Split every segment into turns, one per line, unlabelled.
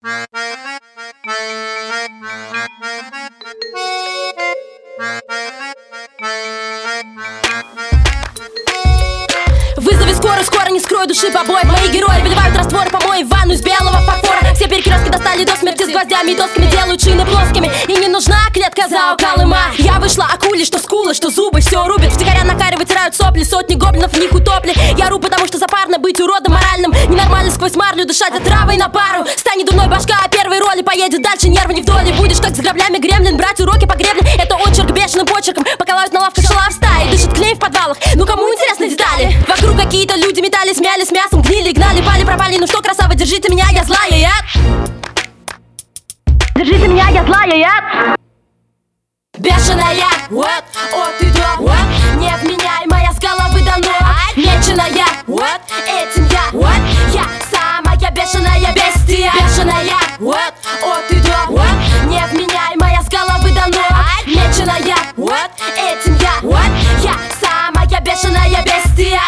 Вызови скорую, скоро не скрою души побоев. Мои герои выливают растворы помои в ванну из белого фарфора. Все перекрестки достали до смерти, с гвоздями и досками делают шины плоскими. И не нужна клетка за Колыма. Я вышла акуле, что скулы, что зубы, все рубят. Втихаря на каре вытирают сопли, сотни гоблинов в них утопли. Я ру, потому что запарно быть уродом моральным. Ненормально сквозь марлю дышать отравой на пару. Стань дурной башка, а первой роли поедет дальше, нервы не вдоль. Будешь как с граблями гремлин, брать уроки по гребле. Это очерк бешеным почерком, поколают на лавках шалав стаи. Дышит клей в подвалах, ну кому интересны детали? Вокруг какие-то люди метались, мялись мясом, гнили, гнали, пали, пропали. Ну что, красава, держите меня, я злая, я. Держите меня, я злая, я. Бешеная, вот, от и до, вот, невменяемая с головы до ног. Меченая, вот, этим я, вот, я самая бешеная бестия. Бешеная, вот, от и до, вот, невменяемая с головы до ног. Меченая, вот, этим я, вот, я самая бешеная бестия.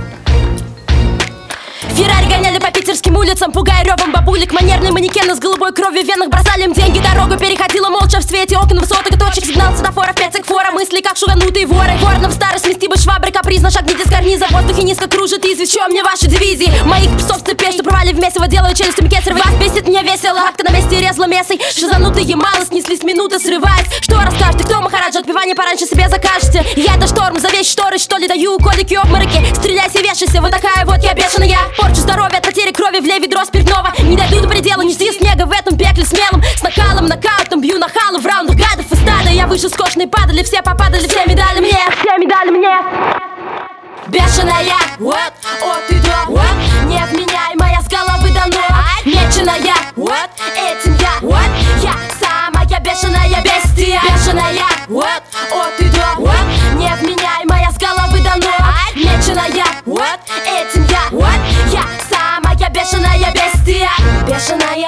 Феррари гоняли по питерским улицам, пугая ревом бабулек. Манерные манекены с голубой кровью в венах бросали им деньги. Дорогу переходила молча в свете окон высоток и точек. Сигнал светофоров, 5 секфора, мысли как шуганутые воры. Ворона в старость смести бы швабры, капризно шагните с карниза. В воздухе низко кружит известь, чё мне ваши дивизии? Моих псов в цепи, что провали в месиво, делаю челюстями кесарь. Вас бесит, мне весело, лапка на месте резла месой. Шизанутые мало снеслись минуты, срываясь. Что расскажете, кто махараджа, отпевание пораньше себе закажете. Я-то шторм, за весь шторы, что ли, даю колики, обмороки. Стреляйся, вешайся, вот такая вот я бешеная. Порчу здоровья от потери крови, влей ведро спиртного. Не дойду до предела, не жди снега в этом пекле смелым. С накалом, нокаутом бью на халу в раундах гадов и стада. Я выше скошенной падали, все попадали, все медали мне, все медали мне. Бешеная, вот, от и до, вот, невменяемая с головы до ног. Меченая, вот, этим я, вот, я самая бешеная бестия. Бешеная, вот, от и до, вот, невменяемая с головы до ног. Меченая, вот, этим я, вот, я самая бешеная бестия. Бешеная,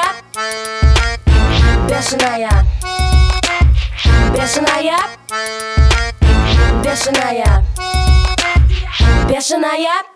бешеная, бешеная, бешеная, бешеная.